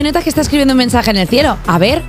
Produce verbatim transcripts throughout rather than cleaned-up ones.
Neta que está escribiendo un mensaje en el cielo. A ver,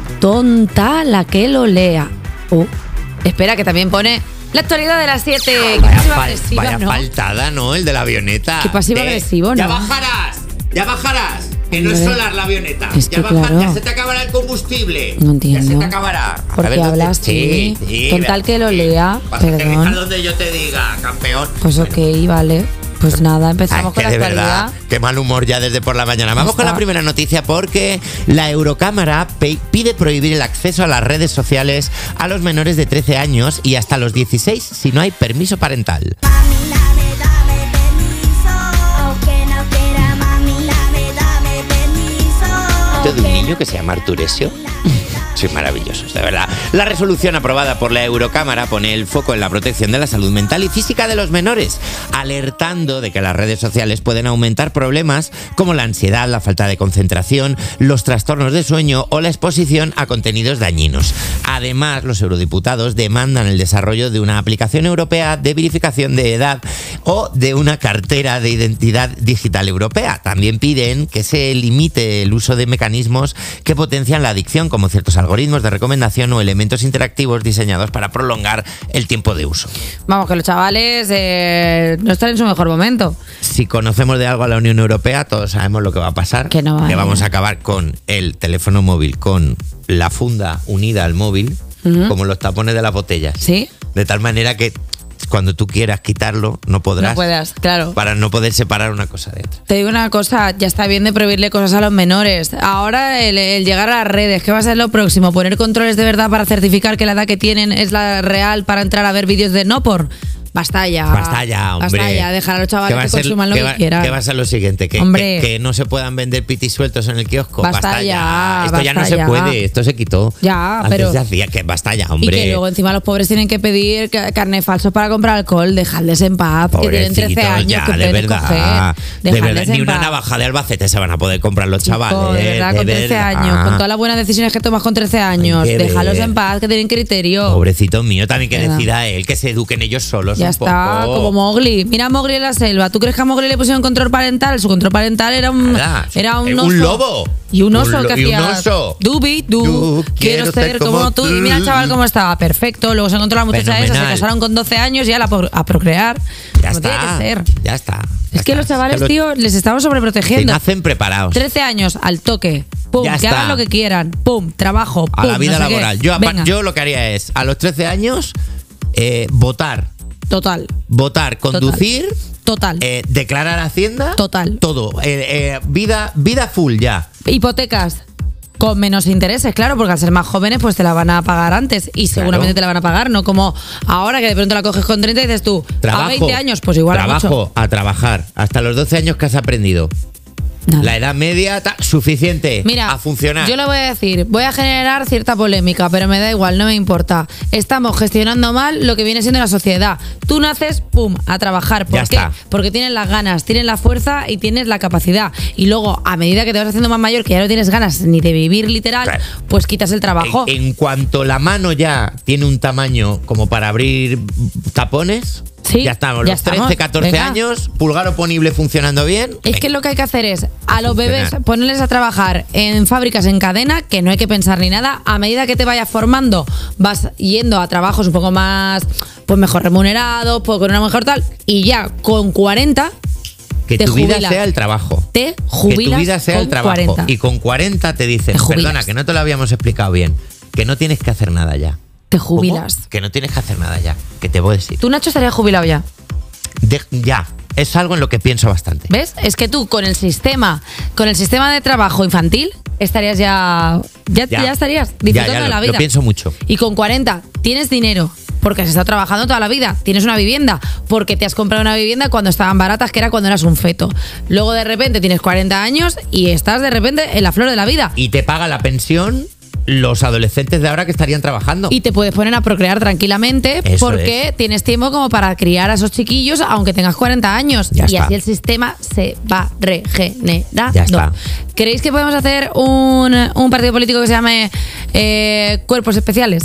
tonta la que lo lea. Uh, espera, que también pone la actualidad de las siete. Vaya, Qué fal agresiva, vaya ¿no? faltada, ¿no? El de la avioneta. Qué pasivo agresivo, ¿no? Ya bajarás, ya bajarás. Que no es solar la avioneta. Es que ya, baja, claro. ya se te acabará el combustible. No entiendo. Ya se te acabará. ¿Por qué hablas sí, así? sí, Con tal que lo lea, Vas a perdón. dejar donde yo te diga, campeón. Pues ok, vale. Pues nada, empezamos Ay, con que la de actualidad. verdad, qué mal humor ya desde por la mañana. Vamos Está. con la primera noticia porque la Eurocámara pide prohibir el acceso a las redes sociales a los menores de trece años y hasta los dieciséis si no hay permiso parental. Mami, dame, dame permiso. Aunque no quiera, mami, dame, dame permiso. ¿De un niño que se llama Arturesio? Sois maravillosos, de verdad. La resolución aprobada por la Eurocámara pone el foco en la protección de la salud mental y física de los menores, alertando de que las redes sociales pueden aumentar problemas como la ansiedad, la falta de concentración, los trastornos de sueño o la exposición a contenidos dañinos. Además, los eurodiputados demandan el desarrollo de una aplicación europea de verificación de edad o de una cartera de identidad digital europea. También piden que se limite el uso de mecanismos que potencian la adicción, como ciertos algoritmos de recomendación o elementos interactivos diseñados para prolongar el tiempo de uso. Vamos, que los chavales eh, no están en su mejor momento. Si conocemos de algo a la Unión Europea, todos sabemos lo que va a pasar. Que no va que a vamos a acabar con el teléfono móvil, con la funda unida al móvil, Ujú. como los tapones de las botellas. ¿Sí? De tal manera que cuando tú quieras quitarlo, no podrás. No puedas, claro. Para no poder separar una cosa de otra. Te digo una cosa, ya está bien de prohibirle cosas a los menores. Ahora el, el llegar a las redes, ¿qué va a ser lo próximo? ¿Poner controles de verdad para certificar que la edad que tienen es la real para entrar a ver vídeos de no por? Basta ya. Basta ya, hombre. Basta ya, dejar a los ¿Qué chavales va a que ser- consuman lo qué que va- quieran. ¿Qué va a ser lo siguiente? ¿Que, Hombre. que, que no se puedan vender pitis sueltos en el kiosco? Basta ya, Esto ya no basta se ya. puede, esto se quitó. Ya, Antes pero- se hacía que basta ya, Y hombre. que luego encima los pobres tienen que pedir ca- carnet falso para comprar alcohol. Dejadles en paz, que tienen trece Pobrecitos, años, ya, que de pueden verdad, coger. de Dejadles verdad, en ni una paz. navaja de Albacete se van a poder comprar los chavales. Chico, de verdad, de con trece verdad. años, con todas las buenas decisiones que tomas con trece años, que déjalos ver. en paz, que tienen criterio. Pobrecito mío, también que ¿Verdad? decida él, que se eduquen ellos solos Ya un está, poco. como Mowgli. Mira a Mowgli en la selva. ¿Tú crees que a Mowgli le pusieron control parental? Su control parental era un, Nada, era un un oso. lobo. Y un oso Un lo- que y un hacía. oso. Dubi, du, Du, quiero ser como tú. Y mira el chaval cómo estaba. Perfecto. Luego se encontró la muchacha esa, se Fenomenal. casaron con doce años y a, la, pro- a procrear. Ya Como está. tiene que ser. Ya está. Es ya que está. los chavales, Que los- tío, les estamos que sobreprotegiendo. nacen preparados. trece años al toque. Pum, Ya que está. hagan lo que quieran. Pum, trabajo. A pum, la vida no sé qué. laboral. Yo, apa- Venga, yo lo que haría es, a los trece años, eh, votar. Total. Votar, conducir, Total. eh, declarar Hacienda. Total. Todo. Eh, eh, vida, vida full ya. Hipotecas con menos intereses, claro, porque al ser más jóvenes pues te la van a pagar antes y seguramente te la van a pagar, no como ahora que de pronto la coges con treinta y dices tú, Trabajo. a veinte años, pues igual a Trabajo, mucho. a trabajar. Hasta los doce años que has aprendido. Nada. La edad media, ta, suficiente. Mira, a funcionar. yo le voy a decir, voy a generar cierta polémica, pero me da igual, no me importa. Estamos gestionando mal lo que viene siendo la sociedad. Tú naces, pum, a trabajar. ¿Por Ya qué? está. Porque tienes las ganas, tienes la fuerza y tienes la capacidad. Y luego, a medida que te vas haciendo más mayor, que ya no tienes ganas ni de vivir literal, Claro. pues quitas el trabajo. En, en cuanto la mano ya tiene un tamaño como para abrir tapones, Sí, ya estamos. ya Los estamos. trece, catorce Venga. años, pulgar oponible funcionando bien. Es que lo que hay que hacer es a los funcionar. bebés ponerles a trabajar en fábricas en cadena, que no hay que pensar ni nada. A medida que te vayas formando, vas yendo a trabajos un poco más, pues mejor remunerados, pues con una mejor tal, y ya con cuarenta Que te tu vida jubilas. sea el trabajo. te Que tu jubilas vida sea con el trabajo. cuarenta. Y con cuarenta te dicen, Te jubilas. perdona, que no te lo habíamos explicado bien, que no tienes que hacer nada ya. Te jubilas. ¿Cómo? Que no tienes que hacer nada ya. Que te puedes ir. Tú, Nacho, estarías jubilado ya. De- ya. Es algo en lo que pienso bastante. ¿Ves? Es que tú con el sistema, con el sistema de trabajo infantil, estarías ya. Ya, Ya. ya estarías disfrutando Ya, ya, de lo- la vida. lo pienso mucho. Y con cuarenta tienes dinero. Porque has estado trabajando toda la vida. Tienes una vivienda. Porque te has comprado una vivienda cuando estaban baratas, que era cuando eras un feto. Luego de repente tienes cuarenta años y estás de repente en la flor de la vida. Y te paga la pensión los adolescentes de ahora que estarían trabajando. Y te puedes poner a procrear tranquilamente Eso porque es. tienes tiempo como para criar a esos chiquillos aunque tengas cuarenta años. Ya y está. así el sistema se va regenerando. Ya está. ¿Creéis que podemos hacer un, un partido político que se llame eh, Cuerpos Especiales?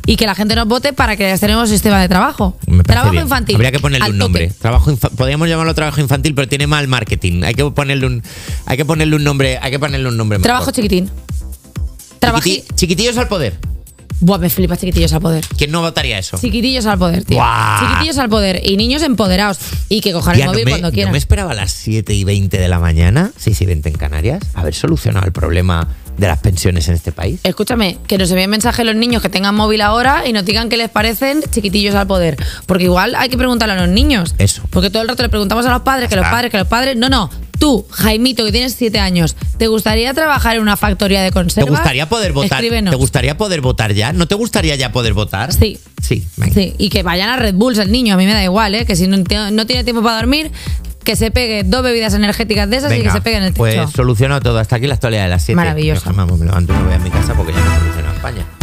y que la gente nos vote para que tenemos un sistema de trabajo. Me parece Trabajo bien. infantil. Habría que ponerle al un tope. nombre. Trabajo infa- Podríamos llamarlo trabajo infantil, pero tiene mal marketing. Hay que ponerle un, hay que ponerle un nombre, hay que ponerle un nombre mejor. Trabajo chiquitín. Trabají. Chiquiti- chiquitillos al poder. Buah, me flipas chiquitillos al poder. ¿Quién no votaría eso? Chiquitillos al poder, tío. Buah. Chiquitillos al poder. Y niños empoderados. Y que cojan Tía, el no, móvil me, cuando no quieran. me esperaba a las siete y veinte de la mañana, seis y veinte en Canarias, haber solucionado el problema de las pensiones en este país. Escúchame, que nos envíen mensajes los niños que tengan móvil ahora y nos digan qué les parecen chiquitillos al poder. Porque igual hay que preguntarle a los niños. Eso. Porque todo el rato le preguntamos a los padres, que los Está. padres, que los padres. No, no. Tú, Jaimito, que tienes siete años, ¿te gustaría trabajar en una factoría de ¿Te conservas? gustaría poder votar? Escríbenos. ¿Te gustaría poder votar ya? ¿No te gustaría ya poder votar? Sí. Sí, venga. Sí, y que vayan a Red Bulls el niño, a mí me da igual, ¿eh? Que si no, enti- no tiene tiempo para dormir, que se pegue dos bebidas energéticas de esas y que se pegue en el techo. Pues solucionado todo. Hasta aquí la actualidad de las siete. Maravilloso. Yo jamás me levanto y me voy a mi casa porque ya no he solucionado España.